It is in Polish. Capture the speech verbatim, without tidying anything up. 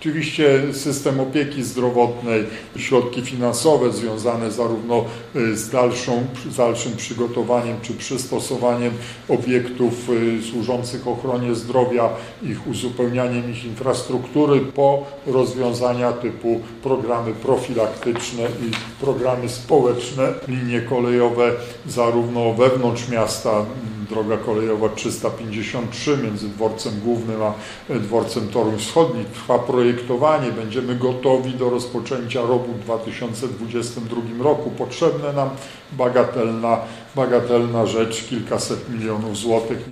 Oczywiście system opieki zdrowotnej, środki finansowe związane zarówno z, dalszą, z dalszym przygotowaniem czy przystosowaniem obiektów służących ochronie zdrowia, ich uzupełnianiem ich infrastruktury po rozwiązania typu programy profilaktyczne i programy społeczne, linie kolejowe zarówno wewnątrz miasta, droga kolejowa trzysta pięćdziesiąt trzy między dworcem głównym a dworcem Toruń Wschodni. Trwa projektowanie, będziemy gotowi do rozpoczęcia robót w dwa tysiące dwudziestym drugim roku. Potrzebne nam bagatelna, bagatelna rzecz, kilkaset milionów złotych.